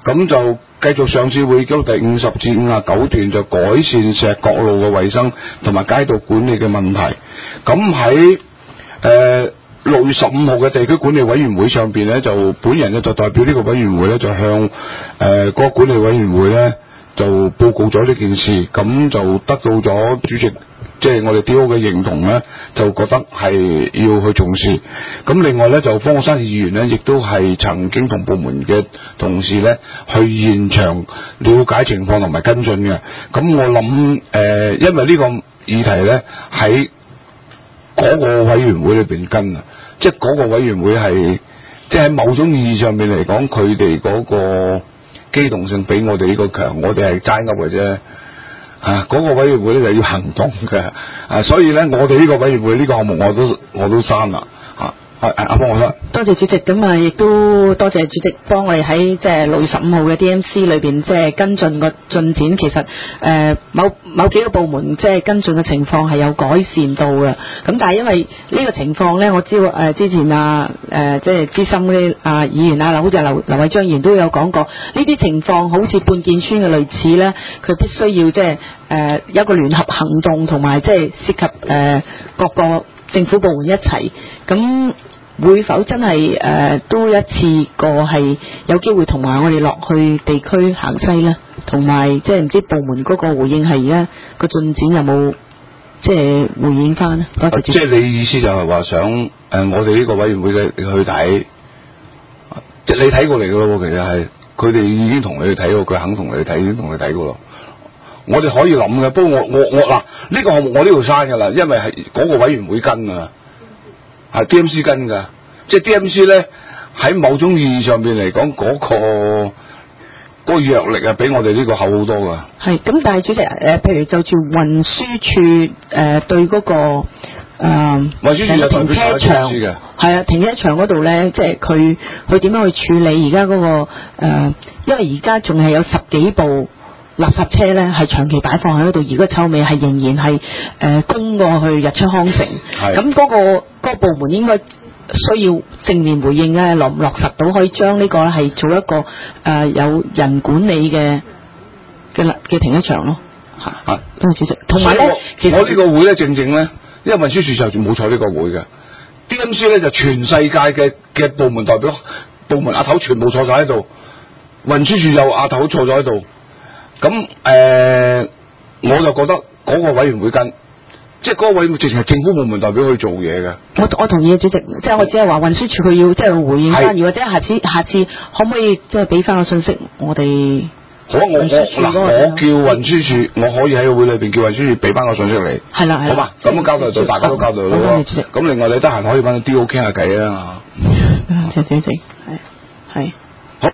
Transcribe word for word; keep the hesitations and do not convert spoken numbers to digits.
咁就繼續上次會議第五十至五十九段就改善石角路嘅衛生同埋街道管理嘅問題。咁喺誒六月十五號嘅地區管理委員會上邊咧，就本人咧就代表呢個委員會咧就向誒嗰、呃嗰個管理委員會咧就報告咗呢件事，咁就得到咗主席即係我哋 D O 嘅認同咧，就覺得係要去重視。咁另外咧就方國珊議員咧，亦都係曾經同部門嘅同事咧去現場了解情況同埋跟進嘅。咁我諗誒、呃，因為呢個議題咧喺嗰個委員會裏邊跟啊，即係嗰個委員會係即係喺某種意義上面嚟講，佢哋嗰個機動性比我哋呢個強，我哋係齋噏嘅啫。啊，嗰、那個委員會咧就要行動嘅，啊，所以咧我哋呢個委員會呢個項目我都我都刪啦，啊，阿阿方國珊， 多謝主席，咁啊亦都多謝主席幫我哋喺即係六月十五號嘅 D M C 裏邊即係跟進個進展，其實誒、呃、某某幾個部門即係跟進嘅情況係有改善到嘅，咁但係因為呢個情況咧，我知道誒、呃、之前啊誒即係資深嗰啲啊議員啊，好似劉劉偉章議員都有講過，呢啲情況好似半建村嘅類似咧，佢必須要即係誒有一個聯合行動，同埋即係涉及誒、呃、各個政府部門一齊咁。會否真係誒、呃、都一次過係有機會同埋我哋落去地區行西咧？同埋即係唔知部門嗰個回應係而家個進展有冇即係回應翻咧？多謝主席。 即係你意思就係話想誒、呃，我哋呢個委員會嘅去睇，即係你睇過嚟噶咯？其實係佢哋已經同你去睇過，佢肯同你去睇，已經同你睇過咯。我哋可以諗嘅，不過我我我嗱呢、這個項目我呢度刪噶啦，因為係嗰個委員會跟啊。係 D M C 跟噶，即係 D M C 咧喺某種意義上邊嚟講，嗰、那個嗰、那個藥力啊，比我哋呢個厚好多噶。係， 咁但係主席誒、呃，譬如就住運輸處誒、呃、對嗰、那個誒，運輸處有停車場嘅，係啊，停車場嗰度咧，即係佢佢點樣去處理而家嗰個誒、呃？因為而家仲係有十幾部垃圾車咧，係長期擺放喺嗰度，而個臭味係仍然係誒供過去日出康城。係咁嗰個嗰、那個部門應該需要正面回應咧，落唔落實到可以將呢個咧係做一個誒、呃、有人管理嘅嘅嘅停車場咯。嚇，多謝主席。同埋咧，其實我呢個會咧，正正咧，因為運輸署就冇坐呢個會嘅 ，D M C 咧就全世界嘅嘅部門代表部門阿頭全部坐晒喺度，運輸署有阿頭坐咗喺度。咁誒、呃，我就覺得嗰個委員會跟，即係嗰個委員會直情係政府部門代表去做嘢嘅。我我同意主席，即係我只係話運輸署佢要即係回應翻，或者下次下次可唔可以即係俾翻個信息我哋？好，我我嗱，我叫運輸署，我可以喺個會裏邊叫運輸署俾翻個信息你。係啦係啦。好嘛，咁交代到大家都交代到咯。咁另外你得閒可以揾 D O 傾下偈啊。謝謝主席，係係。